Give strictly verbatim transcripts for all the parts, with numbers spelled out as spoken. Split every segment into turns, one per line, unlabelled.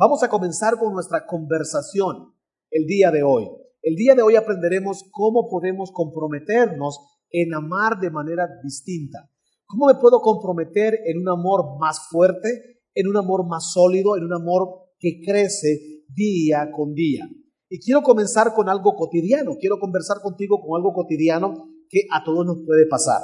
Vamos a comenzar con nuestra conversación el día de hoy. El día de hoy aprenderemos cómo podemos comprometernos en amar de manera distinta. ¿Cómo me puedo comprometer en un amor más fuerte, en un amor más sólido, en un amor que crece día con día? Y quiero comenzar con algo cotidiano. Quiero conversar contigo con algo cotidiano que a todos nos puede pasar.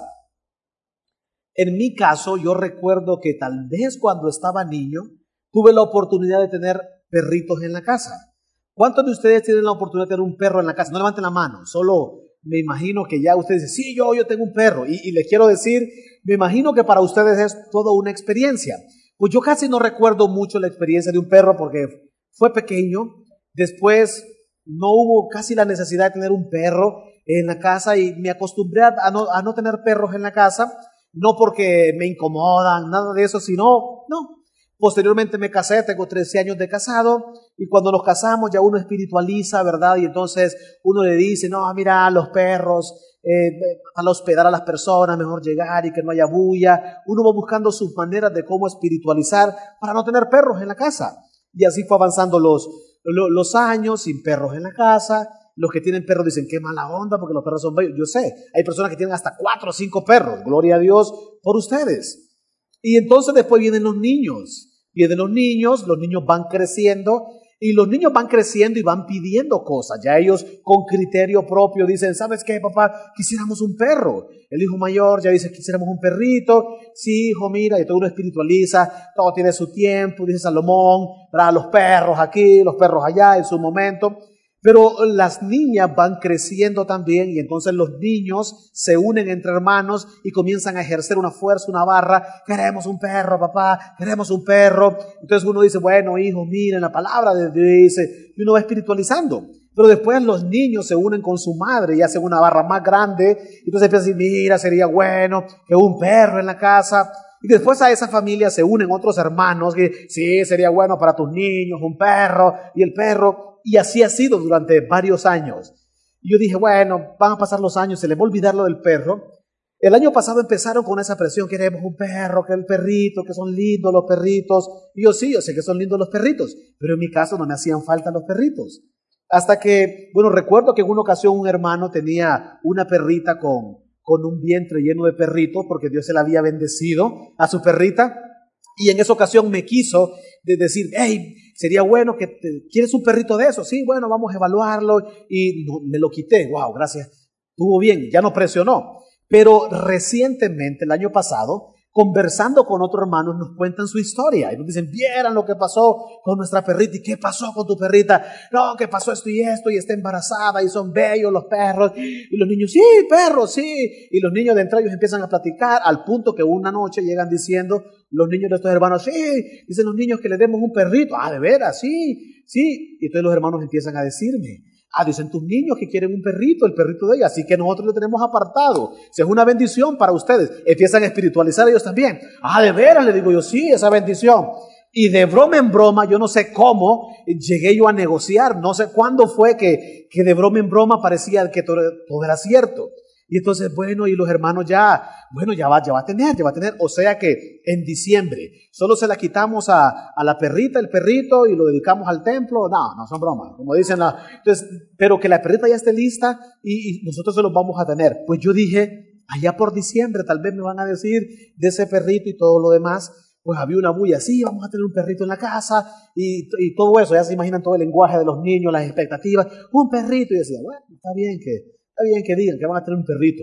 En mi caso, yo recuerdo que tal vez cuando estaba niño, tuve la oportunidad de tener perritos en la casa. ¿Cuántos de ustedes tienen la oportunidad de tener un perro en la casa? No levanten la mano, solo me imagino que ya ustedes dicen, sí, yo, yo tengo un perro. Y, y les quiero decir, me imagino que para ustedes es toda una experiencia. Pues yo casi no recuerdo mucho la experiencia de un perro porque fue pequeño. Después no hubo casi la necesidad de tener un perro en la casa y me acostumbré a no, a no tener perros en la casa. No porque me incomodan, nada de eso, sino, no. Posteriormente me casé, tengo trece años de casado, y cuando nos casamos ya uno espiritualiza, ¿verdad? Y entonces uno le dice, no, mira, los perros, eh, al hospedar a las personas, mejor llegar y que no haya bulla. Uno va buscando sus maneras de cómo espiritualizar para no tener perros en la casa. Y así fue avanzando los, los, los años, sin perros en la casa. Los que tienen perros dicen, qué mala onda, porque los perros son bellos. Yo sé, hay personas que tienen hasta cuatro o cinco perros. Gloria a Dios por ustedes. Y entonces después vienen los niños. Vienen los niños, los niños van creciendo y los niños van creciendo y van pidiendo cosas. Ya ellos con criterio propio dicen, ¿sabes qué, papá? Quisiéramos un perro. El hijo mayor ya dice, quisiéramos un perrito. Sí, hijo, mira, y todo uno espiritualiza, todo tiene su tiempo, dice Salomón, para los perros aquí, los perros allá en su momento. Pero las niñas van creciendo también y entonces los niños se unen entre hermanos y comienzan a ejercer una fuerza, una barra. Queremos un perro, papá, queremos un perro. Entonces uno dice, bueno, hijo, miren, la palabra de Dios dice, y uno va espiritualizando. Pero después los niños se unen con su madre y hacen una barra más grande. Y entonces empiezan a decir, mira, sería bueno que un perro en la casa. Y después a esa familia se unen otros hermanos que sí, sería bueno para tus niños un perro y el perro. Y así ha sido durante varios años. Y yo dije, bueno, van a pasar los años, se les va a olvidar lo del perro. El año pasado empezaron con esa presión, queremos un perro, que el perrito, que son lindos los perritos. Y yo sí, yo sé que son lindos los perritos, pero en mi caso no me hacían falta los perritos. Hasta que, bueno, recuerdo que en una ocasión un hermano tenía una perrita con, con un vientre lleno de perritos, porque Dios se la había bendecido a su perrita. Y en esa ocasión me quiso de decir, hey, sería bueno que te, ¿quieres un perrito de eso? Sí, bueno, vamos a evaluarlo. Y no, me lo quité. Wow, gracias. Estuvo bien, ya no presionó. Pero recientemente, el año pasado, conversando con otros hermanos, nos cuentan su historia. Y nos dicen, vieran lo que pasó con nuestra perrita. ¿Y qué pasó con tu perrita? No, que pasó esto y esto, y está embarazada, y son bellos los perros. Y los niños, sí, perros, sí. Y los niños de entre ellos empiezan a platicar, al punto que una noche llegan diciendo, los niños de estos hermanos, sí, dicen los niños que le demos un perrito. Ah, de veras, sí, sí. Y entonces los hermanos empiezan a decirme, ah, dicen tus niños que quieren un perrito, el perrito de ellos, así que nosotros lo tenemos apartado. Si es una bendición para ustedes, empiezan a espiritualizar ellos también. Ah, de veras, le digo yo, sí, esa bendición. Y de broma en broma, yo no sé cómo llegué yo a negociar, no sé cuándo fue que, que de broma en broma parecía que todo, todo era cierto. Y entonces, bueno, y los hermanos ya, bueno, ya va, ya va a tener, ya va a tener. O sea que en diciembre solo se la quitamos a, a la perrita, el perrito, y lo dedicamos al templo. No, no son bromas, como dicen. La, entonces, pero que la perrita ya esté lista y, y nosotros se los vamos a tener. Pues yo dije, allá por diciembre tal vez me van a decir de ese perrito y todo lo demás. Pues había una bulla, sí, vamos a tener un perrito en la casa y, y todo eso. Ya se imaginan todo el lenguaje de los niños, las expectativas. Un perrito. Y decía, bueno, está bien que... Está bien que digan que van a tener un perrito.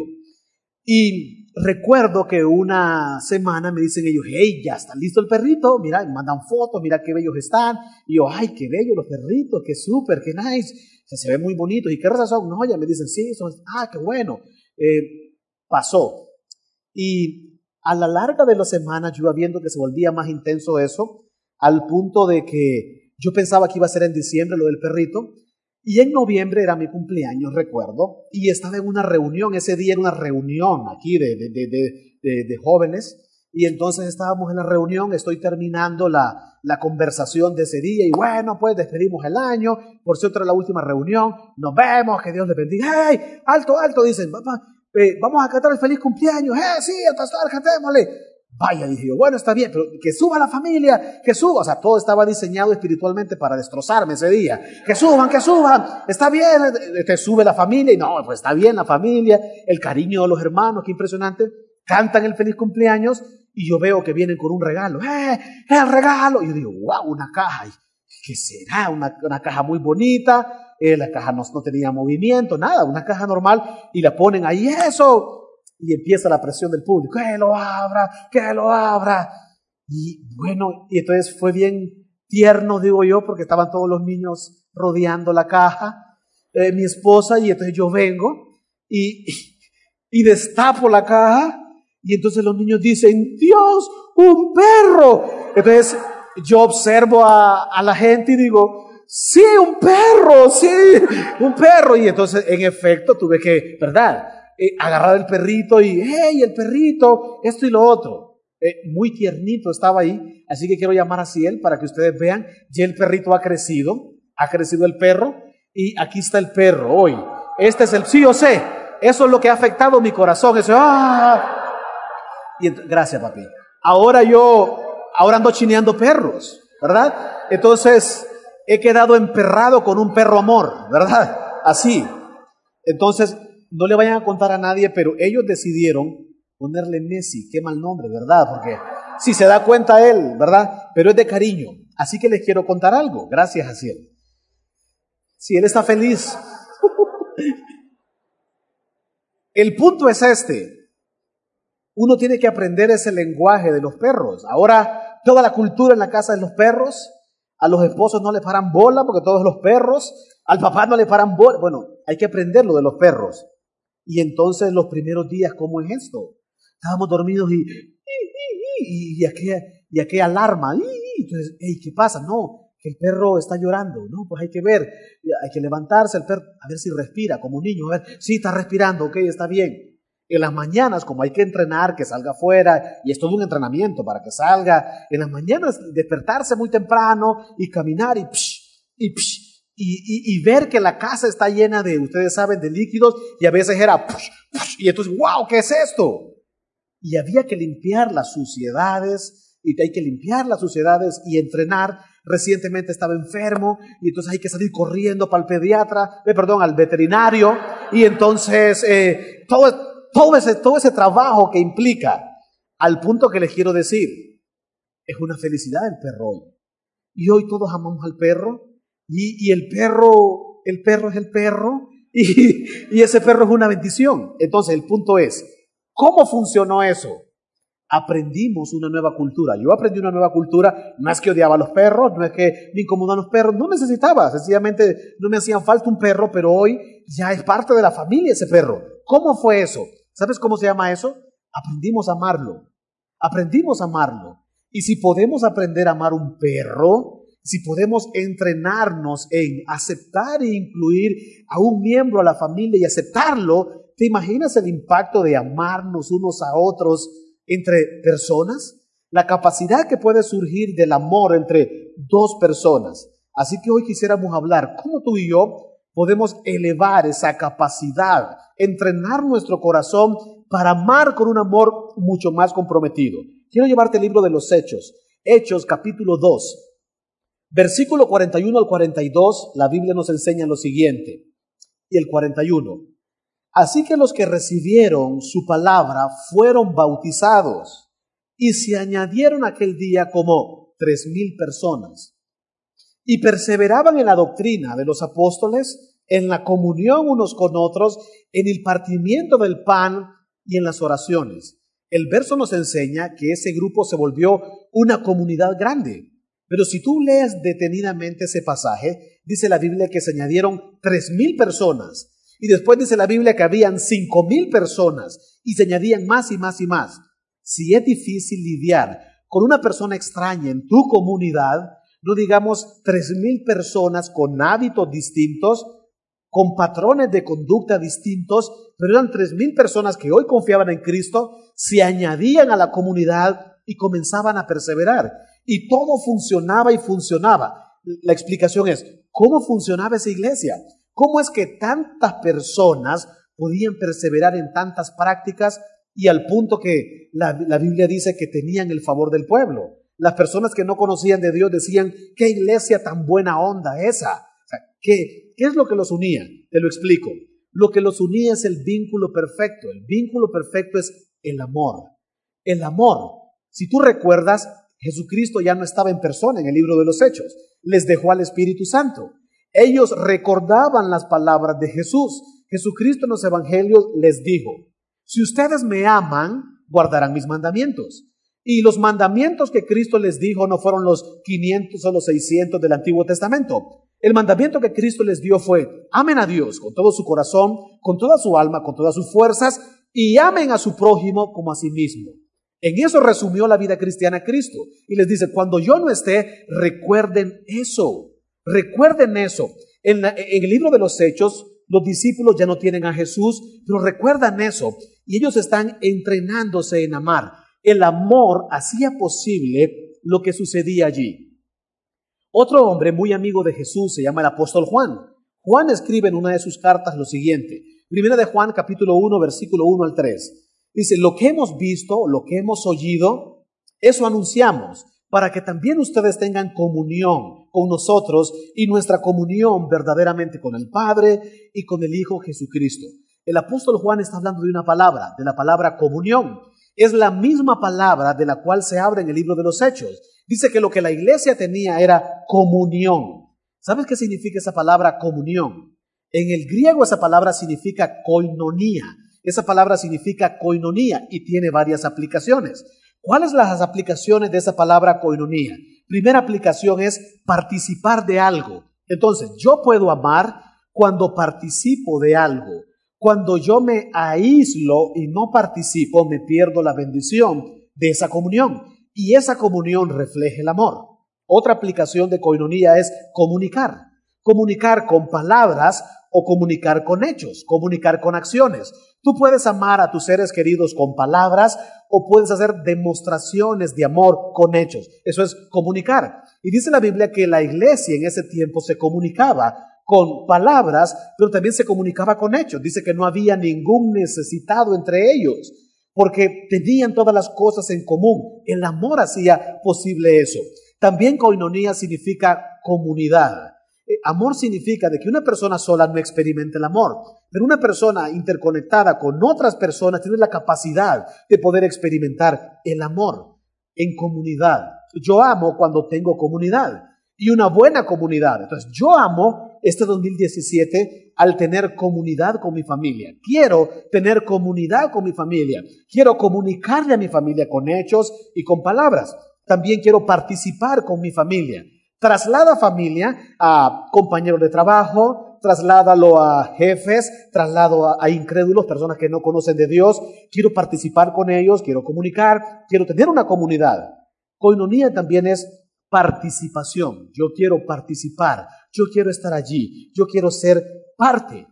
Y recuerdo que una semana me dicen ellos, hey, ya está listo el perrito, mira, me mandan fotos, mira qué bellos están. Y yo, ay, qué bellos los perritos, qué súper, qué nice, o sea, se ven muy bonitos. ¿Y qué raza son? No, ya me dicen, sí, son, ah, qué bueno. Eh, pasó. Y a la larga de las semanas yo iba viendo que se volvía más intenso eso, al punto de que yo pensaba que iba a ser en diciembre lo del perrito. Y en noviembre era mi cumpleaños, recuerdo, y estaba en una reunión, ese día era una reunión aquí de, de, de, de, de jóvenes, y entonces estábamos en la reunión, estoy terminando la, la conversación de ese día, y bueno, pues despedimos el año, por cierto era la última reunión, nos vemos, que Dios les bendiga, ¡hey! Alto, alto, dicen, papá, eh, vamos a cantar el feliz cumpleaños, ¡eh, sí, el pastor, cantémosle! Vaya, dije yo, bueno, está bien, pero que suba la familia, que suba. O sea, todo estaba diseñado espiritualmente para destrozarme ese día. Que suban, que suban, está bien, te sube la familia. Y no, pues está bien la familia, el cariño de los hermanos, qué impresionante. Cantan el feliz cumpleaños y yo veo que vienen con un regalo. ¡Eh, el regalo! Y yo digo, wow, una caja. ¿Qué será? Una, una caja muy bonita. Eh, la caja no, no tenía movimiento, nada, una caja normal. Y la ponen ahí, eso. Y empieza la presión del público, que lo abra, que lo abra. Y bueno, y entonces fue bien tierno, digo yo, porque estaban todos los niños rodeando la caja, eh, mi esposa, y entonces yo vengo y, y destapo la caja, y entonces los niños dicen, Dios, un perro. Entonces yo observo a, a la gente y digo, sí, un perro, sí, un perro. Y entonces en efecto tuve que, ¿verdad?, Eh, agarrar el perrito y, hey, el perrito, esto y lo otro. Eh, muy tiernito estaba ahí, así que quiero llamar a Ciel para que ustedes vean, ya el perrito ha crecido, ha crecido el perro, y aquí está el perro hoy. Este es el, sí, yo sé, eso es lo que ha afectado mi corazón, eso, ah. Y ent- gracias, papi. Ahora yo, ahora ando chineando perros, ¿verdad? Entonces, he quedado emperrado con un perro amor, ¿verdad? Así. Entonces, no le vayan a contar a nadie, pero ellos decidieron ponerle Messi. Qué mal nombre, ¿verdad? Porque si se da cuenta él, ¿verdad? Pero es de cariño. Así que les quiero contar algo. Gracias, Jaciel. Si él está feliz. El punto es este. Uno tiene que aprender ese lenguaje de los perros. Ahora, toda la cultura en la casa de los perros. A los esposos no le paran bola porque todos los perros. Al papá no le paran bola. Bueno, hay que aprender lo de los perros. Y entonces los primeros días, ¿cómo es esto? Estábamos dormidos y, y, y, y, aquella, y aquella alarma. Y, entonces, hey, ¿qué pasa? No, que el perro está llorando. No, pues hay que ver, hay que levantarse el perro, a ver si respira como un niño. A ver, sí, está respirando, ok, está bien. En las mañanas, como hay que entrenar, que salga afuera, y es todo un entrenamiento para que salga, en las mañanas despertarse muy temprano y caminar y psh, y psh, Y, y, y ver que la casa está llena de, ustedes saben, de líquidos, y a veces era, push, push, y entonces, wow, ¿qué es esto? Y había que limpiar las suciedades, y hay que limpiar las suciedades y entrenar. Recientemente estaba enfermo, y entonces hay que salir corriendo para el pediatra, eh, perdón, al veterinario, y entonces eh, todo, todo, ese, todo ese trabajo que implica, al punto que les quiero decir, es una felicidad el perro hoy. Y hoy todos amamos al perro. Y, y el perro, el perro es el perro, y, y ese perro es una bendición. Entonces el punto es, ¿cómo funcionó eso? Aprendimos una nueva cultura. Yo aprendí una nueva cultura, no es que odiaba a los perros, no es que me incomodaban los perros, no necesitaba, sencillamente no me hacían falta un perro, pero hoy ya es parte de la familia ese perro. ¿Cómo fue eso? ¿Sabes cómo se llama eso? Aprendimos a amarlo, aprendimos a amarlo. Y si podemos aprender a amar un perro, si podemos entrenarnos en aceptar e incluir a un miembro a la familia y aceptarlo, ¿te imaginas el impacto de amarnos unos a otros entre personas? La capacidad que puede surgir del amor entre dos personas. Así que hoy quisiéramos hablar cómo tú y yo podemos elevar esa capacidad, entrenar nuestro corazón para amar con un amor mucho más comprometido. Quiero llevarte el libro de los Hechos, Hechos capítulo dos. Versículo cuarenta y uno al cuarenta y dos, la Biblia nos enseña lo siguiente, y el cuarenta y uno. Así que los que recibieron su palabra fueron bautizados, y se añadieron aquel día como tres mil personas, y perseveraban en la doctrina de los apóstoles, en la comunión unos con otros, en el partimiento del pan y en las oraciones. El verso nos enseña que ese grupo se volvió una comunidad grande. Pero si tú lees detenidamente ese pasaje, dice la Biblia que se añadieron tres mil personas. Y después dice la Biblia que habían cinco mil personas. Y se añadían más y más y más. Si es difícil lidiar con una persona extraña en tu comunidad, no digamos tres mil personas con hábitos distintos, con patrones de conducta distintos, pero eran tres mil personas que hoy confiaban en Cristo, se añadían a la comunidad y comenzaban a perseverar. Y todo funcionaba y funcionaba. La explicación es, ¿cómo funcionaba esa iglesia? ¿Cómo es que tantas personas podían perseverar en tantas prácticas y al punto que la, la Biblia dice que tenían el favor del pueblo. Las personas que no conocían de Dios decían, ¿qué iglesia tan buena onda esa? O sea, ¿qué, ¿qué es lo que los unía? Te lo explico. Lo que los unía es el vínculo perfecto. El vínculo perfecto es el amor. El amor. Si tú recuerdas, Jesucristo ya no estaba en persona en el libro de los Hechos. Les dejó al Espíritu Santo. Ellos recordaban las palabras de Jesús. Jesucristo en los evangelios les dijo, si ustedes me aman, guardarán mis mandamientos. Y los mandamientos que Cristo les dijo no fueron los quinientos o los seiscientos del Antiguo Testamento. El mandamiento que Cristo les dio fue, amen a Dios con todo su corazón, con toda su alma, con todas sus fuerzas, y amen a su prójimo como a sí mismo. En eso resumió la vida cristiana Cristo. Y les dice, cuando yo no esté, recuerden eso. Recuerden eso. En, la, en el libro de los Hechos, los discípulos ya no tienen a Jesús, pero recuerdan eso. Y ellos están entrenándose en amar. El amor hacía posible lo que sucedía allí. Otro hombre muy amigo de Jesús se llama el apóstol Juan. Juan escribe en una de sus cartas lo siguiente. Primera de Juan, capítulo uno, versículo uno al tres. Dice, lo que hemos visto, lo que hemos oído, eso anunciamos, para que también ustedes tengan comunión con nosotros y nuestra comunión verdaderamente con el Padre y con el Hijo Jesucristo. El apóstol Juan está hablando de una palabra, de la palabra comunión. Es la misma palabra de la cual se habla en el libro de los Hechos. Dice que lo que la iglesia tenía era comunión. ¿Sabes qué significa esa palabra comunión? En el griego esa palabra significa koinonía. Esa palabra significa koinonía y tiene varias aplicaciones. ¿Cuáles son las aplicaciones de esa palabra koinonía? Primera aplicación es participar de algo. Entonces, yo puedo amar cuando participo de algo. Cuando yo me aíslo y no participo, me pierdo la bendición de esa comunión. Y esa comunión refleja el amor. Otra aplicación de koinonía es comunicar. Comunicar con palabras o comunicar con hechos, comunicar con acciones. Tú puedes amar a tus seres queridos con palabras o puedes hacer demostraciones de amor con hechos. Eso es comunicar. Y dice la Biblia que la iglesia en ese tiempo se comunicaba con palabras, pero también se comunicaba con hechos. Dice que no había ningún necesitado entre ellos, porque tenían todas las cosas en común. El amor hacía posible eso. También koinonía significa comunidad. Amor significa de que una persona sola no experimenta el amor, pero una persona interconectada con otras personas tiene la capacidad de poder experimentar el amor en comunidad. Yo amo cuando tengo comunidad y una buena comunidad. Entonces yo amo este dos mil diecisiete al tener comunidad con mi familia. Quiero tener comunidad con mi familia. Quiero comunicarle a mi familia con hechos y con palabras. También quiero participar con mi familia. Traslada familia a compañeros de trabajo, trasládalo a jefes, traslado a, a incrédulos, personas que no conocen de Dios. Quiero participar con ellos, quiero comunicar, quiero tener una comunidad. Koinonía también es participación. Yo quiero participar, yo quiero estar allí, yo quiero ser parte.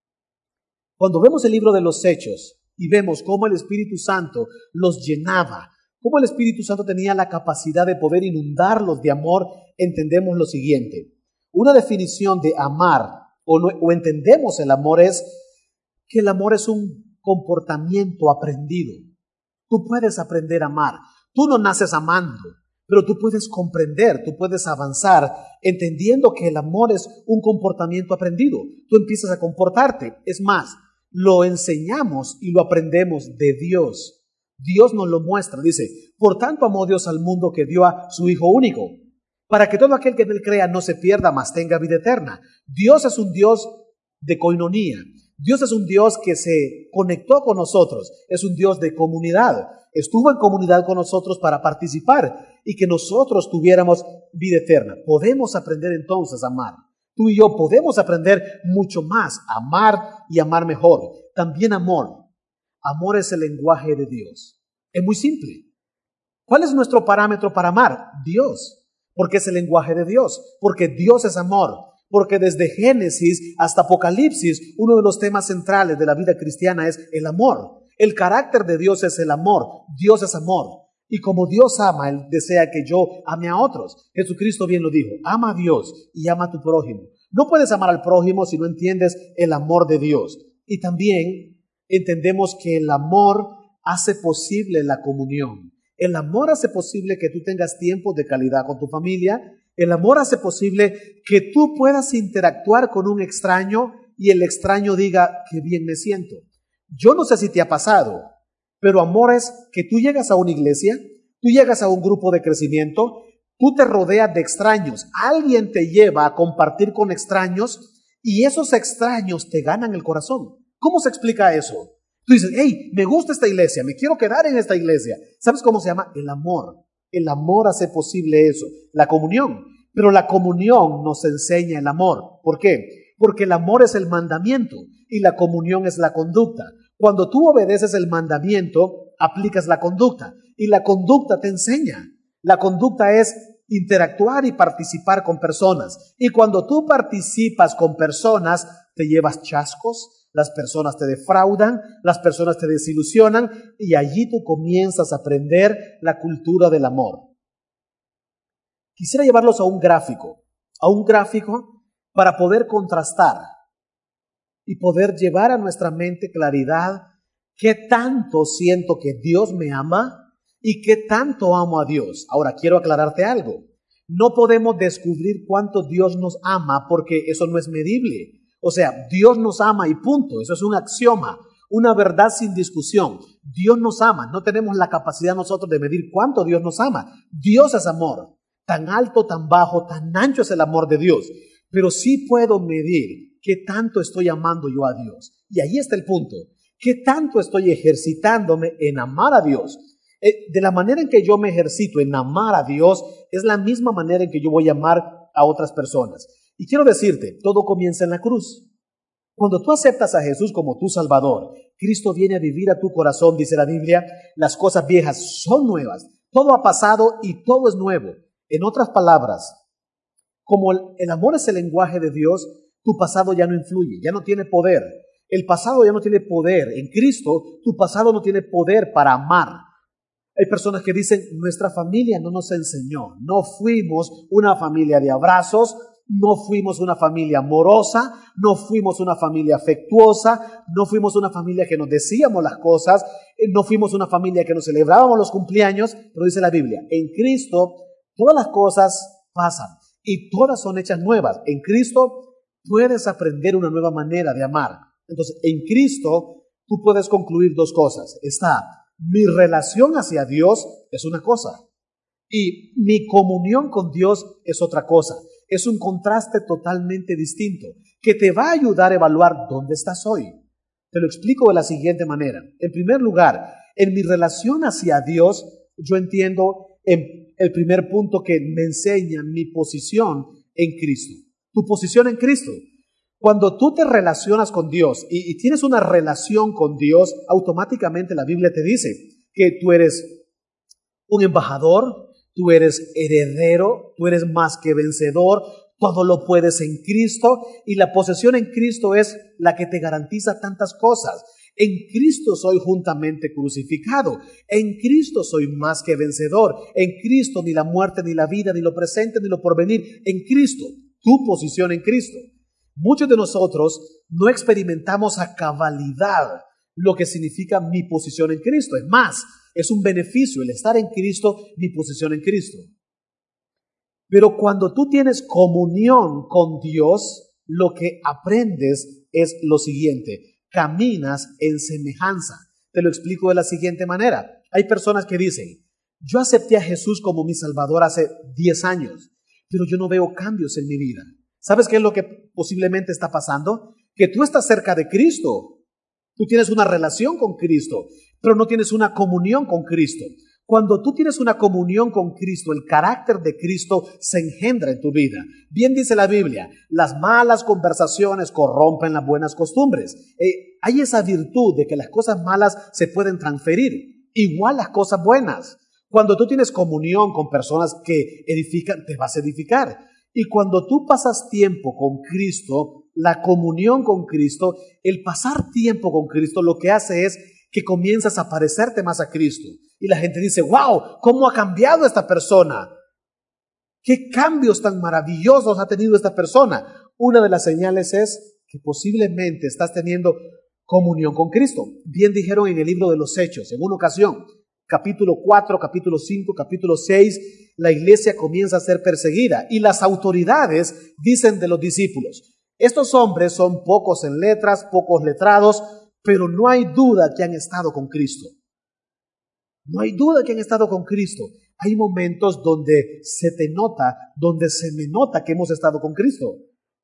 Cuando vemos el libro de los Hechos y vemos cómo el Espíritu Santo los llenaba, cómo el Espíritu Santo tenía la capacidad de poder inundarlos de amor, entendemos lo siguiente. Una definición de amar o, no, o entendemos el amor es que el amor es un comportamiento aprendido. Tú puedes aprender a amar. Tú no naces amando, pero tú puedes comprender, tú puedes avanzar entendiendo que el amor es un comportamiento aprendido. Tú empiezas a comportarte. Es más, lo enseñamos y lo aprendemos de Dios. Dios nos lo muestra, dice, por tanto amó Dios al mundo que dio a su Hijo único, para que todo aquel que en él crea no se pierda, mas tenga vida eterna. Dios es un Dios de koinonía. Dios es un Dios que se conectó con nosotros, es un Dios de comunidad. Estuvo en comunidad con nosotros para participar y que nosotros tuviéramos vida eterna. Podemos aprender entonces a amar. Tú y yo podemos aprender mucho más, a amar y amar mejor. También amor. Amor es el lenguaje de Dios. Es muy simple. ¿Cuál es nuestro parámetro para amar? Dios. Porque es el lenguaje de Dios. Porque Dios es amor. Porque desde Génesis hasta Apocalipsis, uno de los temas centrales de la vida cristiana es el amor. El carácter de Dios es el amor. Dios es amor. Y como Dios ama, Él desea que yo ame a otros. Jesucristo bien lo dijo. Ama a Dios y ama a tu prójimo. No puedes amar al prójimo si no entiendes el amor de Dios. Y también entendemos que el amor hace posible la comunión. El amor hace posible que tú tengas tiempos de calidad con tu familia. El amor hace posible que tú puedas interactuar con un extraño y el extraño diga, qué bien me siento. Yo no sé si te ha pasado, pero amor es que tú llegas a una iglesia, tú llegas a un grupo de crecimiento, tú te rodeas de extraños, alguien te lleva a compartir con extraños y esos extraños te ganan el corazón. ¿Cómo se explica eso? Tú dices, hey, me gusta esta iglesia, me quiero quedar en esta iglesia. ¿Sabes cómo se llama? El amor. El amor hace posible eso, la comunión. Pero la comunión nos enseña el amor. ¿Por qué? Porque el amor es el mandamiento y la comunión es la conducta. Cuando tú obedeces el mandamiento, aplicas la conducta y la conducta te enseña. La conducta es interactuar y participar con personas. Y cuando tú participas con personas, te llevas chascos, las personas te defraudan, las personas te desilusionan y allí tú comienzas a aprender la cultura del amor. Quisiera llevarlos a un gráfico, a un gráfico para poder contrastar y poder llevar a nuestra mente claridad qué tanto siento que Dios me ama y qué tanto amo a Dios. Ahora, quiero aclararte algo. No podemos descubrir cuánto Dios nos ama porque eso no es medible. O sea, Dios nos ama y punto. Eso es un axioma, una verdad sin discusión. Dios nos ama. No tenemos la capacidad nosotros de medir cuánto Dios nos ama. Dios es amor. Tan alto, tan bajo, tan ancho es el amor de Dios. Pero sí puedo medir qué tanto estoy amando yo a Dios. Y ahí está el punto. ¿Qué tanto estoy ejercitándome en amar a Dios? Eh, de la manera en que yo me ejercito en amar a Dios, es la misma manera en que yo voy a amar a otras personas. Y quiero decirte, todo comienza en la cruz. Cuando tú aceptas a Jesús como tu Salvador, Cristo viene a vivir a tu corazón, dice la Biblia, las cosas viejas son nuevas. Todo ha pasado y todo es nuevo. En otras palabras, como el, el amor es el lenguaje de Dios, tu pasado ya no influye, ya no tiene poder. El pasado ya no tiene poder. En Cristo, tu pasado no tiene poder para amar. Hay personas que dicen, nuestra familia no nos enseñó. No fuimos una familia de abrazos, no fuimos una familia amorosa, no fuimos una familia afectuosa, no fuimos una familia que nos decíamos las cosas, no fuimos una familia que nos celebrábamos los cumpleaños, pero dice la Biblia, en Cristo todas las cosas pasan y todas son hechas nuevas. En Cristo puedes aprender una nueva manera de amar. Entonces, en Cristo tú puedes concluir dos cosas. Está, mi relación hacia Dios es una cosa y mi comunión con Dios es otra cosa. Es un contraste totalmente distinto que te va a ayudar a evaluar dónde estás hoy. Te lo explico de la siguiente manera. En primer lugar, en mi relación hacia Dios, yo entiendo en el primer punto que me enseña mi posición en Cristo. Tu posición en Cristo. Cuando tú te relacionas con Dios y, y tienes una relación con Dios, automáticamente la Biblia te dice que tú eres un embajador, tú eres heredero, tú eres más que vencedor, todo lo puedes en Cristo y la posesión en Cristo es la que te garantiza tantas cosas. En Cristo soy juntamente crucificado, en Cristo soy más que vencedor, en Cristo ni la muerte, ni la vida, ni lo presente, ni lo porvenir, en Cristo, tu posición en Cristo. Muchos de nosotros no experimentamos a cabalidad lo que significa mi posición en Cristo. Es más, es un beneficio el estar en Cristo, mi posición en Cristo. Pero cuando tú tienes comunión con Dios, lo que aprendes es lo siguiente. Caminas en semejanza. Te lo explico de la siguiente manera. Hay personas que dicen, yo acepté a Jesús como mi Salvador hace diez años, pero yo no veo cambios en mi vida. ¿Sabes qué es lo que posiblemente está pasando? Que tú estás cerca de Cristo. Tú tienes una relación con Cristo, pero no tienes una comunión con Cristo. Cuando tú tienes una comunión con Cristo, el carácter de Cristo se engendra en tu vida. Bien dice la Biblia, las malas conversaciones corrompen las buenas costumbres. Eh, hay esa virtud de que las cosas malas se pueden transferir, igual las cosas buenas. Cuando tú tienes comunión con personas que edifican, te vas a edificar. Y cuando tú pasas tiempo con Cristo, la comunión con Cristo, el pasar tiempo con Cristo, lo que hace es que comienzas a parecerte más a Cristo. Y la gente dice, wow, ¿cómo ha cambiado esta persona? ¿Qué cambios tan maravillosos ha tenido esta persona? Una de las señales es que posiblemente estás teniendo Comunión con Cristo. Bien dijeron en el libro de los Hechos, en una ocasión, capítulo cuatro, capítulo cinco, capítulo seis, la iglesia comienza a ser perseguida y las autoridades dicen de los discípulos, estos hombres son pocos en letras, pocos letrados, pero no hay duda que han estado con Cristo. No hay duda que han estado con Cristo. Hay momentos donde se te nota, donde se me nota que hemos estado con Cristo.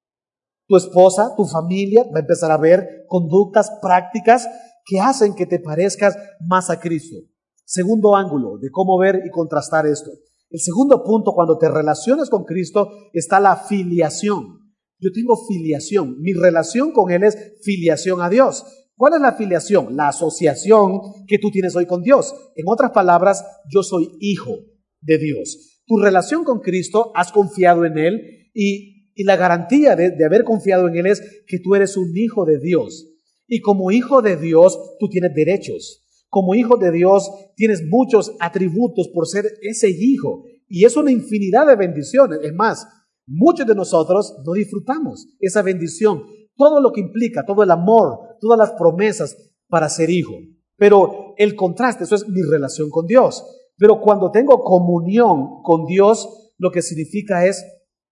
Tu esposa, tu familia va a empezar a ver conductas prácticas que hacen que te parezcas más a Cristo. Segundo ángulo de cómo ver y contrastar esto. El segundo punto, cuando te relacionas con Cristo, está la filiación. Yo tengo filiación. Mi relación con Él es filiación a Dios. ¿Cuál es la filiación? La asociación que tú tienes hoy con Dios. En otras palabras, yo soy hijo de Dios. Tu relación con Cristo, has confiado en Él y, y la garantía de, de haber confiado en Él es que tú eres un hijo de Dios. Y como hijo de Dios, tú tienes derechos. Como hijo de Dios, tienes muchos atributos por ser ese hijo. Y es una infinidad de bendiciones. Es más, muchos de nosotros no disfrutamos esa bendición. Todo lo que implica, todo el amor, todas las promesas para ser hijo. Pero el contraste, eso es mi relación con Dios. Pero cuando tengo comunión con Dios, lo que significa es,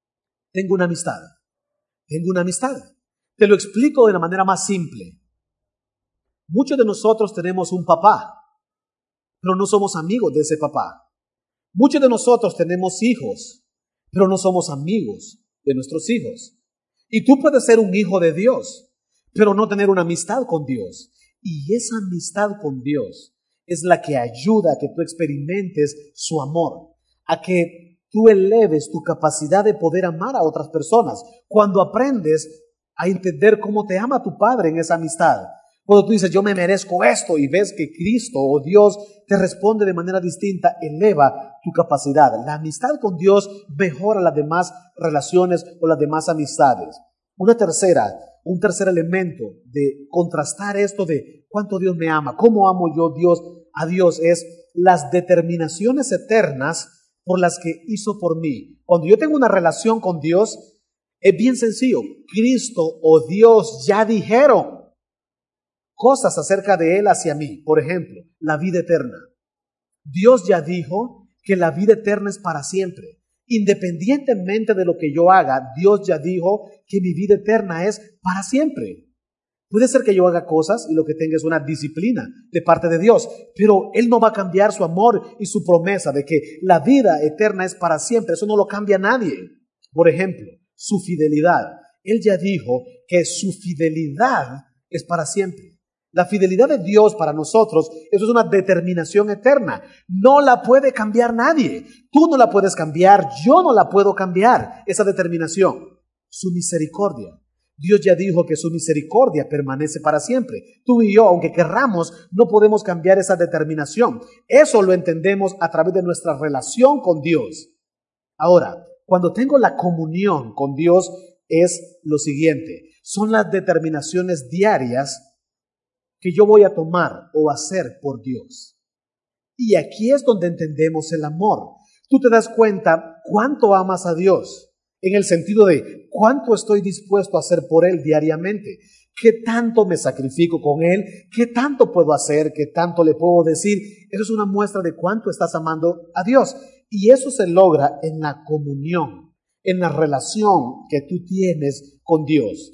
tengo una amistad. Tengo una amistad. Te lo explico de la manera más simple. Muchos de nosotros tenemos un papá, pero no somos amigos de ese papá. Muchos de nosotros tenemos hijos, pero no somos amigos de nuestros hijos. Y tú puedes ser un hijo de Dios, pero no tener una amistad con Dios. Y esa amistad con Dios es la que ayuda a que tú experimentes su amor, a que tú eleves tu capacidad de poder amar a otras personas. Cuando aprendes a entender cómo te ama tu Padre en esa amistad, cuando tú dices, yo me merezco esto, y ves que Cristo o Dios te responde de manera distinta, eleva tu capacidad. La amistad con Dios mejora las demás relaciones o las demás amistades. Una tercera, un tercer elemento de contrastar esto de cuánto Dios me ama, cómo amo yo Dios a Dios, es las determinaciones eternas por las que hizo por mí. Cuando yo tengo una relación con Dios, es bien sencillo. Cristo o Dios ya dijeron cosas acerca de Él hacia mí. Por ejemplo, la vida eterna. Dios ya dijo que la vida eterna es para siempre. Independientemente de lo que yo haga, Dios ya dijo que mi vida eterna es para siempre. Puede ser que yo haga cosas y lo que tenga es una disciplina de parte de Dios, pero Él no va a cambiar su amor y su promesa de que la vida eterna es para siempre. Eso no lo cambia nadie. Por ejemplo, su fidelidad. Él ya dijo que su fidelidad es para siempre. La fidelidad de Dios para nosotros, eso es una determinación eterna. No la puede cambiar nadie. Tú no la puedes cambiar, yo no la puedo cambiar, esa determinación. Su misericordia. Dios ya dijo que su misericordia permanece para siempre. Tú y yo, aunque querramos, no podemos cambiar esa determinación. Eso lo entendemos a través de nuestra relación con Dios. Ahora, cuando tengo la comunión con Dios, es lo siguiente. Son las determinaciones diarias que yo voy a tomar o hacer por Dios. Y aquí es donde entendemos el amor. Tú te das cuenta cuánto amas a Dios, en el sentido de cuánto estoy dispuesto a hacer por Él diariamente, qué tanto me sacrifico con Él, qué tanto puedo hacer, qué tanto le puedo decir. Eso es una muestra de cuánto estás amando a Dios. Y eso se logra en la comunión, en la relación que tú tienes con Dios.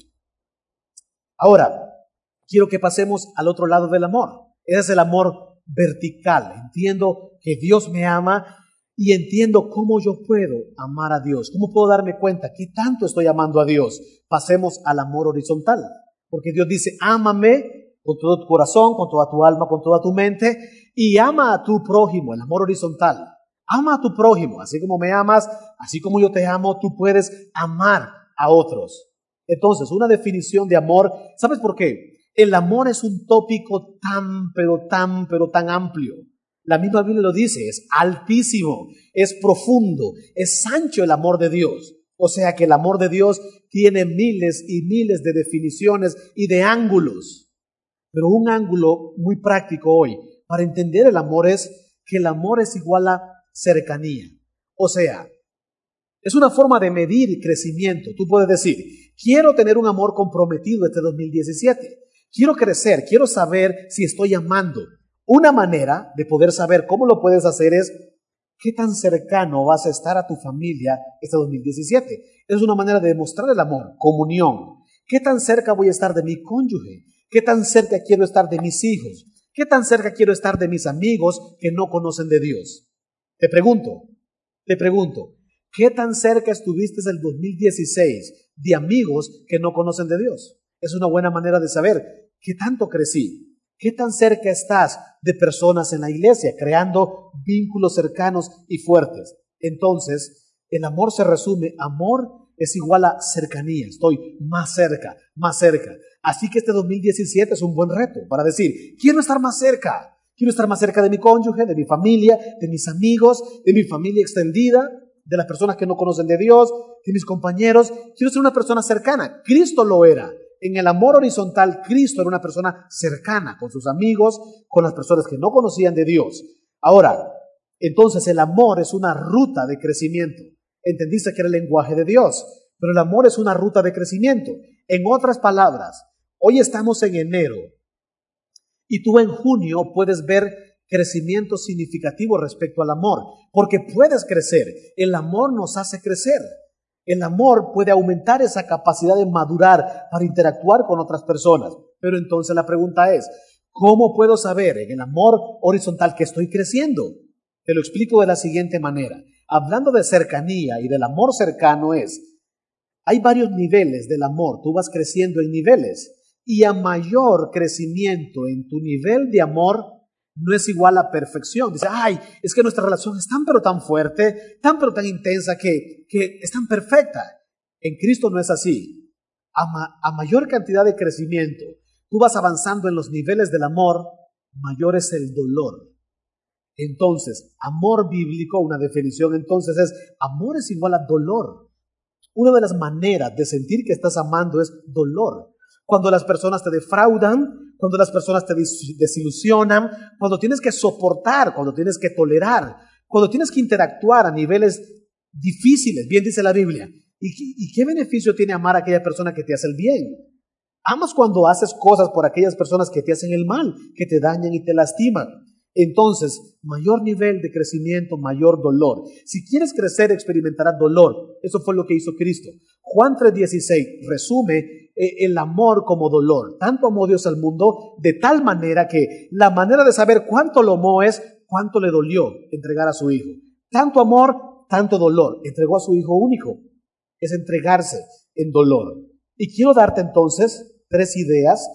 Ahora, quiero que pasemos al otro lado del amor. Ese es el amor vertical. Entiendo que Dios me ama y entiendo cómo yo puedo amar a Dios. ¿Cómo puedo darme cuenta qué tanto estoy amando a Dios? Pasemos al amor horizontal. Porque Dios dice, ámame con todo tu corazón, con toda tu alma, con toda tu mente y ama a tu prójimo, el amor horizontal. Ama a tu prójimo. Así como me amas, así como yo te amo, tú puedes amar a otros. Entonces, una definición de amor, ¿sabes por qué? El amor es un tópico tan, pero tan, pero tan amplio. La misma Biblia lo dice, es altísimo, es profundo, es ancho el amor de Dios. O sea que el amor de Dios tiene miles y miles de definiciones y de ángulos. Pero un ángulo muy práctico hoy para entender el amor es que el amor es igual a cercanía. O sea, es una forma de medir crecimiento. Tú puedes decir, quiero tener un amor comprometido este dos mil diecisiete. Quiero crecer, quiero saber si estoy amando. Una manera de poder saber cómo lo puedes hacer es qué tan cercano vas a estar a tu familia este dos mil diecisiete. Es una manera de demostrar el amor, comunión. ¿Qué tan cerca voy a estar de mi cónyuge? ¿Qué tan cerca quiero estar de mis hijos? ¿Qué tan cerca quiero estar de mis amigos que no conocen de Dios? Te pregunto, te pregunto, ¿qué tan cerca estuviste el dos mil dieciséis de amigos que no conocen de Dios? Es una buena manera de saber qué tanto crecí. ¿Qué tan cerca estás de personas en la iglesia, creando vínculos cercanos y fuertes? Entonces, el amor se resume, amor es igual a cercanía, estoy más cerca, más cerca. Así que este dos mil diecisiete es un buen reto para decir, quiero estar más cerca, quiero estar más cerca de mi cónyuge, de mi familia, de mis amigos, de mi familia extendida, de las personas que no conocen de Dios, de mis compañeros. Quiero ser una persona cercana. Cristo lo era. En el amor horizontal, Cristo era una persona cercana con sus amigos, con las personas que no conocían de Dios. Ahora, entonces el amor es una ruta de crecimiento. Entendiste que era el lenguaje de Dios, pero el amor es una ruta de crecimiento. En otras palabras, hoy estamos en enero y tú en junio puedes ver crecimiento significativo respecto al amor, porque puedes crecer. El amor nos hace crecer. El amor puede aumentar esa capacidad de madurar para interactuar con otras personas. Pero entonces la pregunta es, ¿cómo puedo saber en el amor horizontal que estoy creciendo? Te lo explico de la siguiente manera. Hablando de cercanía y del amor cercano es, hay varios niveles del amor. Tú vas creciendo en niveles y a mayor crecimiento en tu nivel de amor, no es igual a perfección. Dice, ay, es que nuestra relación es tan pero tan fuerte, tan pero tan intensa que, que es tan perfecta. En Cristo no es así. A, ma, a mayor cantidad de crecimiento, tú vas avanzando en los niveles del amor, mayor es el dolor. Entonces, amor bíblico, una definición entonces es, amor es igual a dolor. Una de las maneras de sentir que estás amando es dolor. Cuando las personas te defraudan, cuando las personas te desilusionan, cuando tienes que soportar, cuando tienes que tolerar, cuando tienes que interactuar a niveles difíciles, bien dice la Biblia. ¿Y, y qué beneficio tiene amar a aquella persona que te hace el bien? Amas cuando haces cosas por aquellas personas que te hacen el mal, que te dañan y te lastiman. Entonces, mayor nivel de crecimiento, mayor dolor. Si quieres crecer, experimentarás dolor. Eso fue lo que hizo Cristo. Juan tres dieciséis resume eh, el amor como dolor. Tanto amó Dios al mundo de tal manera que la manera de saber cuánto lo amó es cuánto le dolió entregar a su hijo. Tanto amor, tanto dolor. Entregó a su hijo único. Es entregarse en dolor. Y quiero darte entonces tres ideas.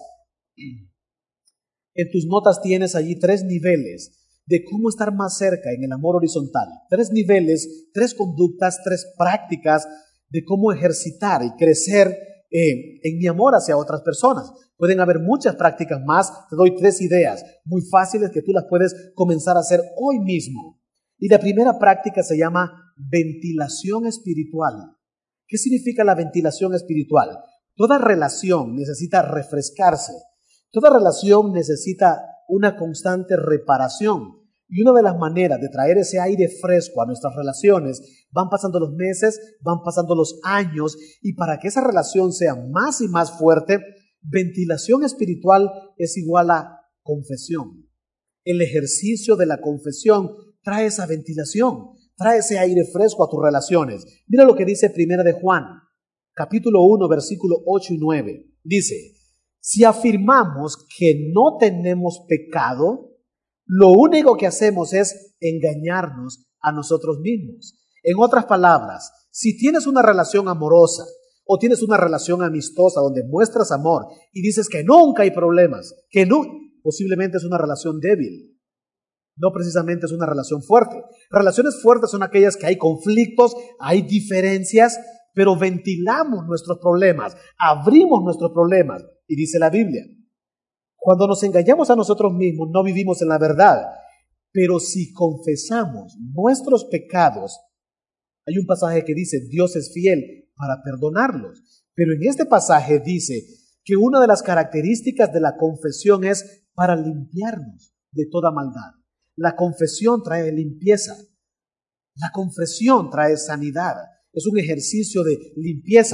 En tus notas tienes allí tres niveles de cómo estar más cerca en el amor horizontal. Tres niveles, tres conductas, tres prácticas de cómo ejercitar y crecer eh, en mi amor hacia otras personas. Pueden haber muchas prácticas más. Te doy tres ideas muy fáciles que tú las puedes comenzar a hacer hoy mismo. Y la primera práctica se llama ventilación espiritual. ¿Qué significa la ventilación espiritual? Toda relación necesita refrescarse. Toda relación necesita una constante reparación. Y una de las maneras de traer ese aire fresco a nuestras relaciones, van pasando los meses, van pasando los años, y para que esa relación sea más y más fuerte, ventilación espiritual es igual a confesión. El ejercicio de la confesión trae esa ventilación, trae ese aire fresco a tus relaciones. Mira lo que dice Primera de Juan, capítulo uno, versículo ocho y nueve. Dice, si afirmamos que no tenemos pecado, lo único que hacemos es engañarnos a nosotros mismos. En otras palabras, si tienes una relación amorosa o tienes una relación amistosa donde muestras amor y dices que nunca hay problemas, que no, posiblemente es una relación débil. No precisamente es una relación fuerte. Relaciones fuertes son aquellas que hay conflictos, hay diferencias, pero ventilamos nuestros problemas, abrimos nuestros problemas. Y dice la Biblia, cuando nos engañamos a nosotros mismos, no vivimos en la verdad. Pero si confesamos nuestros pecados, hay un pasaje que dice, Dios es fiel para perdonarlos. Pero en este pasaje dice que una de las características de la confesión es para limpiarnos de toda maldad. La confesión trae limpieza. La confesión trae sanidad. Es un ejercicio de limpieza.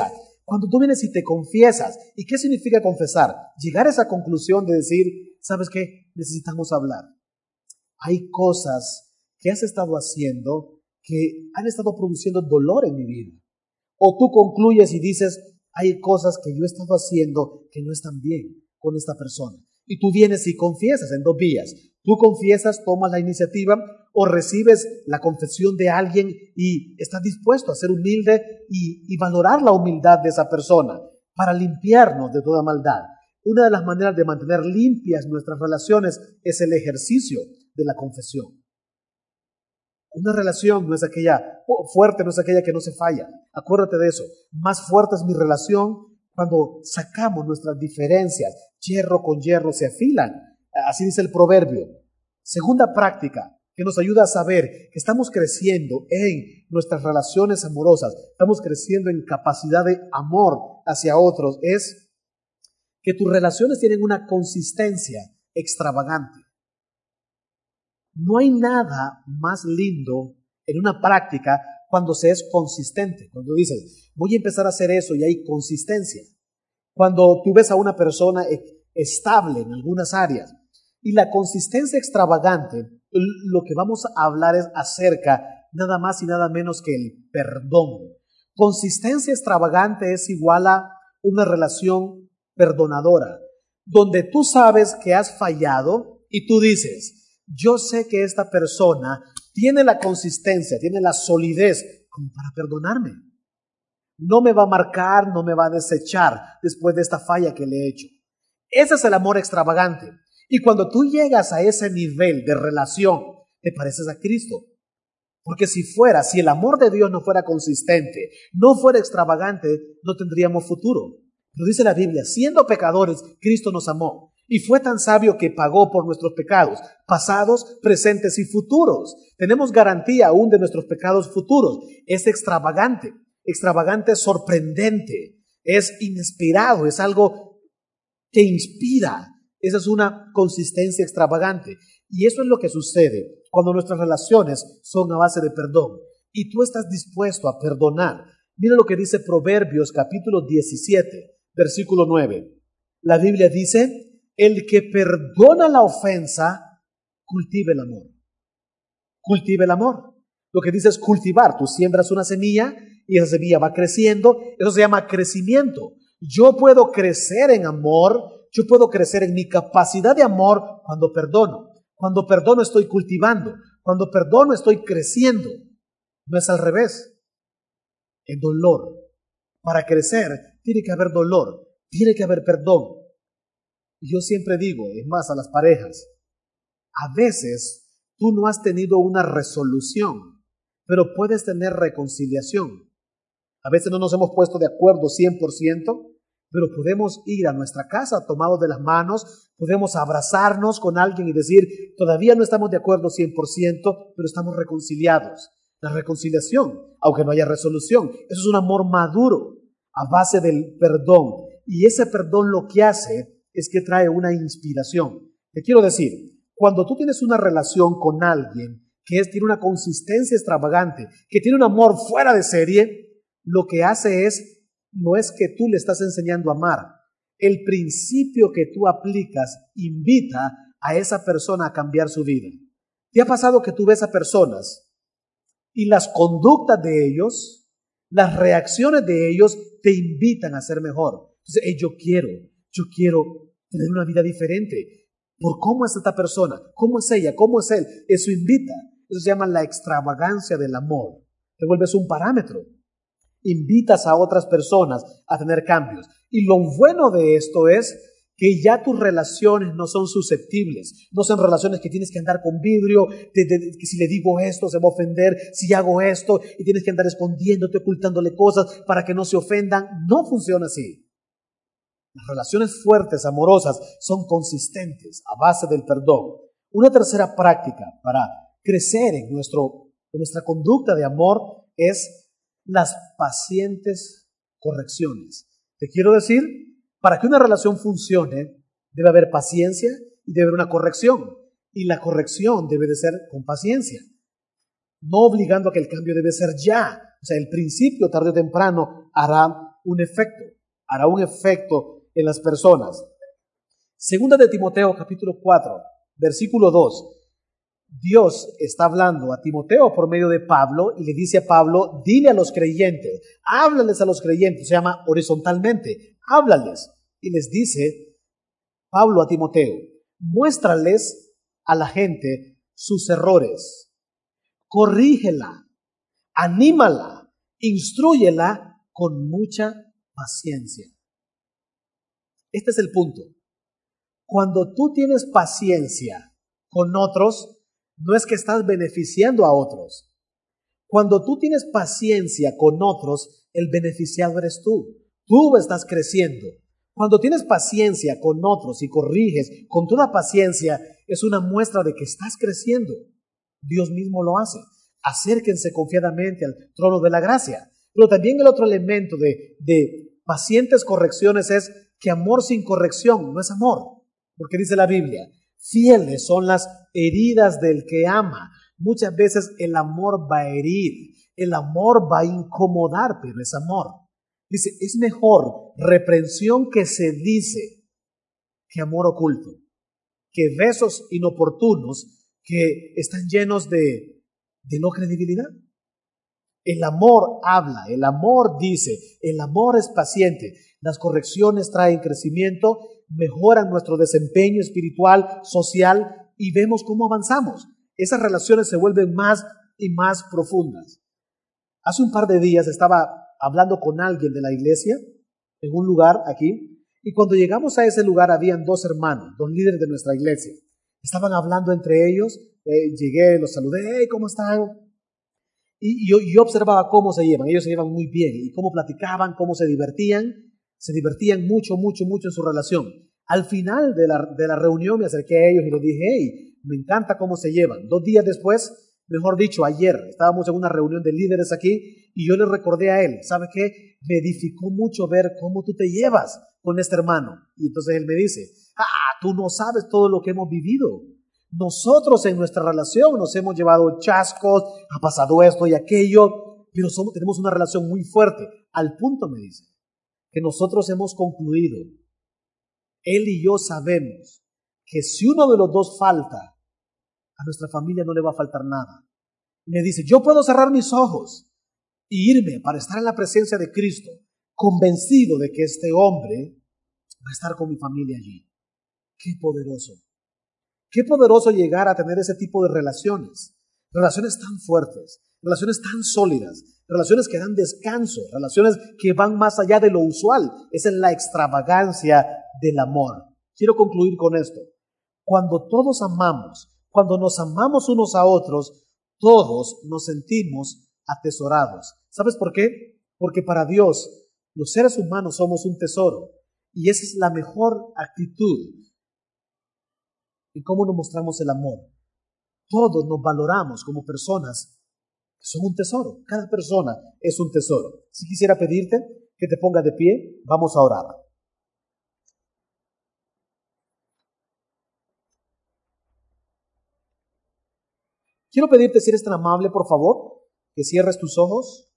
Cuando tú vienes y te confiesas. ¿Y qué significa confesar? Llegar a esa conclusión de decir, ¿sabes qué? Necesitamos hablar. Hay cosas que has estado haciendo que han estado produciendo dolor en mi vida. O tú concluyes y dices, hay cosas que yo he estado haciendo que no están bien con esta persona. Y tú vienes y confiesas en dos vías. Tú confiesas, tomas la iniciativa o recibes la confesión de alguien y estás dispuesto a ser humilde y, y valorar la humildad de esa persona para limpiarnos de toda maldad. Una de las maneras de mantener limpias nuestras relaciones es el ejercicio de la confesión. Una relación no es aquella fuerte, no es aquella que no se falla. Acuérdate de eso. Más fuerte es mi relación cuando sacamos nuestras diferencias. Hierro con hierro se afilan. Así dice el proverbio. Segunda práctica que nos ayuda a saber que estamos creciendo en nuestras relaciones amorosas, estamos creciendo en capacidad de amor hacia otros, es que tus relaciones tienen una consistencia extravagante. No hay nada más lindo en una práctica cuando se es consistente. Cuando dices, voy a empezar a hacer eso y hay consistencia. Cuando tú ves a una persona estable en algunas áreas. Y la consistencia extravagante, lo que vamos a hablar es acerca nada más y nada menos que el perdón. Consistencia extravagante es igual a una relación perdonadora, donde tú sabes que has fallado y tú dices, yo sé que esta persona tiene la consistencia, tiene la solidez como para perdonarme. No me va a marcar, no me va a desechar después de esta falla que le he hecho. Ese es el amor extravagante. Y cuando tú llegas a ese nivel de relación, te pareces a Cristo. Porque si fuera, si el amor de Dios no fuera consistente, no fuera extravagante, no tendríamos futuro. Pero dice la Biblia, siendo pecadores, Cristo nos amó. Y fue tan sabio que pagó por nuestros pecados, pasados, presentes y futuros. Tenemos garantía aún de nuestros pecados futuros. Es extravagante, extravagante, sorprendente, es inesperado, es algo que inspira. Esa es una consistencia extravagante. Y eso es lo que sucede cuando nuestras relaciones son a base de perdón. Y tú estás dispuesto a perdonar. Mira lo que dice Proverbios capítulo diecisiete, versículo nueve. La Biblia dice, el que perdona la ofensa, cultiva el amor. Cultiva el amor. Lo que dice es cultivar. Tú siembras una semilla y esa semilla va creciendo. Eso se llama crecimiento. Yo puedo crecer en amor. Yo puedo crecer en mi capacidad de amor cuando perdono. Cuando perdono estoy cultivando. Cuando perdono estoy creciendo. No es al revés. El dolor. Para crecer tiene que haber dolor. Tiene que haber perdón. Y yo siempre digo, es más a las parejas, a veces tú no has tenido una resolución, pero puedes tener reconciliación. A veces no nos hemos puesto de acuerdo cien por ciento, pero podemos ir a nuestra casa tomados de las manos, podemos abrazarnos con alguien y decir, todavía no estamos de acuerdo cien por ciento, pero estamos reconciliados. La reconciliación, aunque no haya resolución, eso es un amor maduro a base del perdón. Y ese perdón lo que hace es que trae una inspiración. Te quiero decir, cuando tú tienes una relación con alguien que es, tiene una consistencia extravagante, que tiene un amor fuera de serie, lo que hace es, no es que tú le estás enseñando a amar. El principio que tú aplicas invita a esa persona a cambiar su vida. ¿Te ha pasado que tú ves a personas y las conductas de ellos, las reacciones de ellos te invitan a ser mejor? Entonces, hey, yo quiero, yo quiero tener una vida diferente. ¿Por cómo es esta persona? ¿Cómo es ella? ¿Cómo es él? Eso invita. Eso se llama la extravagancia del amor. Te vuelves un parámetro. Invitas a otras personas a tener cambios. Y lo bueno de esto es que ya tus relaciones no son susceptibles. No son relaciones que tienes que andar con vidrio, de, de, de, que si le digo esto se va a ofender, si hago esto, y tienes que andar escondiéndote, ocultándole cosas para que no se ofendan. No funciona así. Las relaciones fuertes, amorosas, son consistentes a base del perdón. Una tercera práctica para crecer en, nuestro, en nuestra conducta de amor es las pacientes correcciones. Te quiero decir, para que una relación funcione, debe haber paciencia y debe haber una corrección. Y la corrección debe de ser con paciencia, no obligando a que el cambio debe ser ya. O sea, el principio tarde o temprano hará un efecto, hará un efecto en las personas. Segunda de Timoteo, capítulo cuatro, versículo dos. Dios está hablando a Timoteo por medio de Pablo y le dice a Pablo, dile a los creyentes, háblales a los creyentes, se llama horizontalmente, háblales. Y les dice Pablo a Timoteo, muéstrales a la gente sus errores, corrígela, anímala, instrúyela con mucha paciencia. Este es el punto. Cuando tú tienes paciencia con otros, no es que estás beneficiando a otros. Cuando tú tienes paciencia con otros, el beneficiado eres tú. Tú estás creciendo. Cuando tienes paciencia con otros y corriges con toda paciencia, es una muestra de que estás creciendo. Dios mismo lo hace. Acérquense confiadamente al trono de la gracia. Pero también el otro elemento de, de pacientes correcciones es que amor sin corrección no es amor. Porque dice la Biblia, fieles son las heridas del que ama. Muchas veces el amor va a herir, el amor va a incomodar, pero es amor. Dice, es mejor reprensión que se dice que amor oculto, que besos inoportunos que están llenos de, de no credibilidad. El amor habla, el amor dice, el amor es paciente. Las correcciones traen crecimiento, mejoran nuestro desempeño espiritual, social y vemos cómo avanzamos. Esas relaciones se vuelven más y más profundas. Hace un par de días estaba hablando con alguien de la iglesia en un lugar aquí y cuando llegamos a ese lugar habían dos hermanos, dos líderes de nuestra iglesia. Estaban hablando entre ellos, eh, llegué, los saludé, hey, ¿cómo están? Y yo, yo observaba cómo se llevan, ellos se llevan muy bien y cómo platicaban, cómo se divertían, se divertían mucho, mucho, mucho en su relación. Al final de la, de la reunión me acerqué a ellos y les dije, hey, me encanta cómo se llevan. Dos días después, mejor dicho, ayer, estábamos en una reunión de líderes aquí y yo le recordé a él, ¿sabe qué? Me edificó mucho ver cómo tú te llevas con este hermano. Y entonces él me dice, ah, tú no sabes todo lo que hemos vivido. Nosotros en nuestra relación nos hemos llevado chascos, ha pasado esto y aquello, pero somos, tenemos una relación muy fuerte. Al punto, me dice, que nosotros hemos concluido, él y yo sabemos que si uno de los dos falta, a nuestra familia no le va a faltar nada. Me dice, yo puedo cerrar mis ojos y irme para estar en la presencia de Cristo, convencido de que este hombre va a estar con mi familia allí. Qué poderoso. Qué poderoso llegar a tener ese tipo de relaciones. Relaciones tan fuertes, relaciones tan sólidas, relaciones que dan descanso, relaciones que van más allá de lo usual. Esa es la extravagancia del amor. Quiero concluir con esto. Cuando todos amamos, cuando nos amamos unos a otros, todos nos sentimos atesorados. ¿Sabes por qué? Porque para Dios, los seres humanos somos un tesoro. Y esa es la mejor actitud en cómo nos mostramos el amor. Todos nos valoramos como personas que son un tesoro. Cada persona es un tesoro. Si quisiera pedirte que te pongas de pie, vamos a orar. Quiero pedirte, si eres tan amable, por favor, que cierres tus ojos.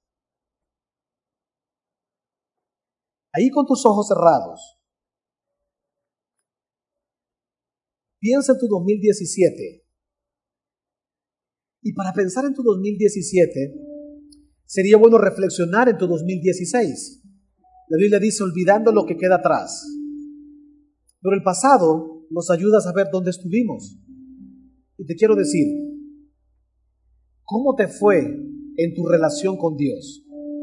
Ahí con tus ojos cerrados. Piensa en tu dos mil diecisiete. Y para pensar en tu dos mil diecisiete, sería bueno reflexionar en tu dos mil dieciséis. La Biblia dice, olvidando lo que queda atrás. Pero el pasado nos ayuda a saber dónde estuvimos. Y te quiero decir, ¿cómo te fue en tu relación con Dios?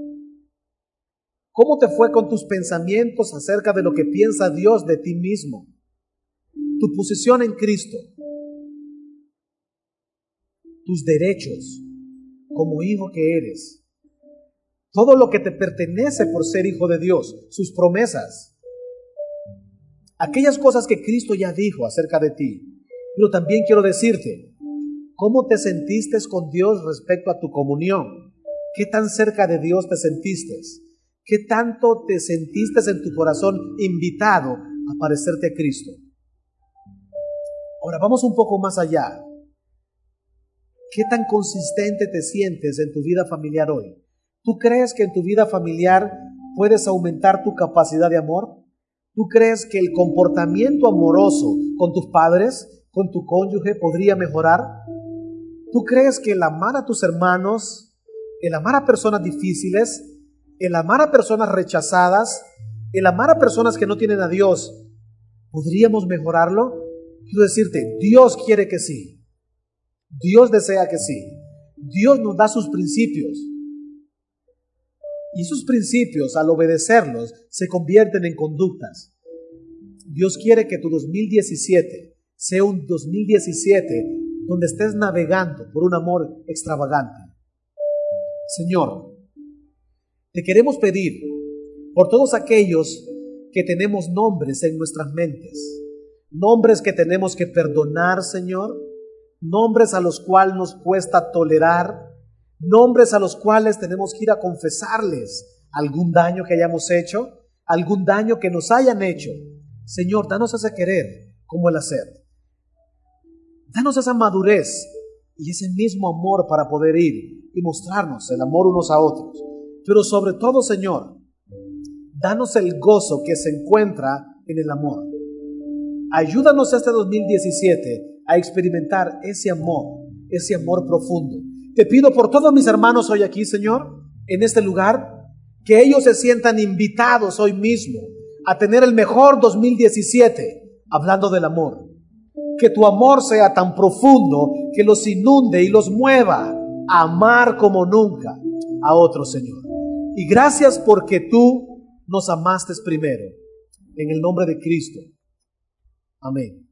¿Cómo te fue con tus pensamientos acerca de lo que piensa Dios de ti mismo? Tu posición en Cristo, tus derechos como hijo que eres, todo lo que te pertenece por ser hijo de Dios, sus promesas, aquellas cosas que Cristo ya dijo acerca de ti. Pero también quiero decirte, ¿cómo te sentiste con Dios respecto a tu comunión? ¿Qué tan cerca de Dios te sentiste? ¿Qué tanto te sentiste en tu corazón invitado a parecerte a Cristo? Ahora vamos un poco más allá. ¿Qué tan consistente te sientes en tu vida familiar hoy? ¿Tú crees que en tu vida familiar puedes aumentar tu capacidad de amor? ¿Tú crees que el comportamiento amoroso con tus padres, con tu cónyuge, podría mejorar? ¿Tú crees que el amar a tus hermanos, el amar a personas difíciles, el amar a personas rechazadas, el amar a personas que no tienen a Dios, podríamos mejorarlo? Quiero decirte, Dios quiere que sí. Dios desea que sí. Dios nos da sus principios. Y sus principios, al obedecerlos, se convierten en conductas. Dios quiere que tu dos mil diecisiete sea un dos mil diecisiete donde estés navegando por un amor extravagante. Señor, te queremos pedir por todos aquellos que tenemos nombres en nuestras mentes, nombres que tenemos que perdonar, Señor, nombres a los cuales nos cuesta tolerar, nombres a los cuales tenemos que ir a confesarles algún daño que hayamos hecho, algún daño que nos hayan hecho. Señor, danos ese querer como el hacer. Danos esa madurez y ese mismo amor para poder ir y mostrarnos el amor unos a otros. Pero sobre todo, Señor, danos el gozo que se encuentra en el amor. Ayúdanos este dos mil diecisiete a experimentar ese amor, ese amor profundo. Te pido por todos mis hermanos hoy aquí, Señor, en este lugar, que ellos se sientan invitados hoy mismo a tener el mejor dos mil diecisiete, hablando del amor. Que tu amor sea tan profundo que los inunde y los mueva a amar como nunca a otro, Señor. Y gracias porque tú nos amaste primero. En el nombre de Cristo. Amén.